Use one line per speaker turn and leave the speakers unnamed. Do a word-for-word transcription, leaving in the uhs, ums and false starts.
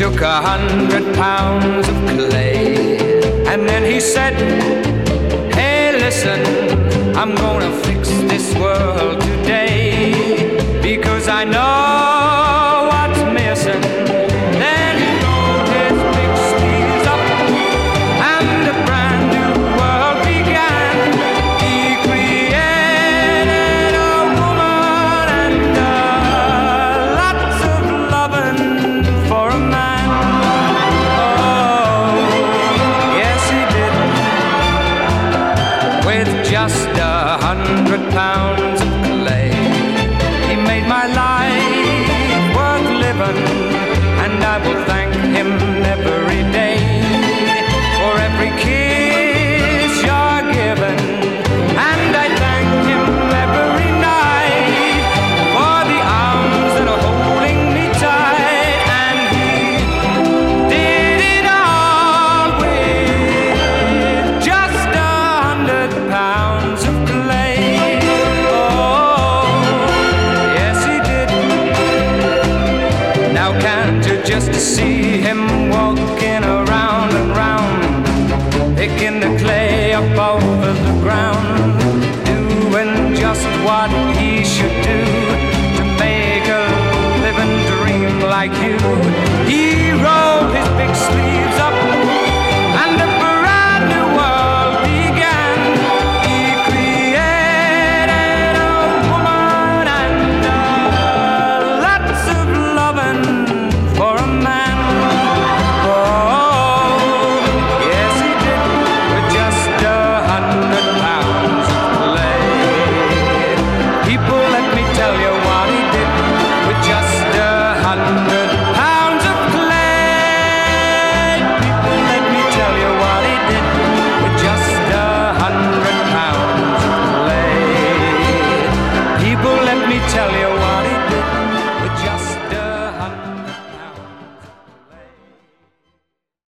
took a hundred pounds of clay, and then he said, hey, listen, I'm gonna fix this world today, because I know what's missing. Then he rolled his big sleeves up, and a brand new world began. He created a woman and uh, lots of loving for a man. Oh, yes he did. With just a hundred pounds of clay, he made my life worth living, and I will thank him every day for every kiss you're given, and I thank him every night for the arms that are holding me tight. And he did it all with just a hundred pounds of clay. Oh, yes he did. Now can't you just see him walking around and round, picking the clay up off of the ground, doing just what he should do to make a living dream like you. He wrote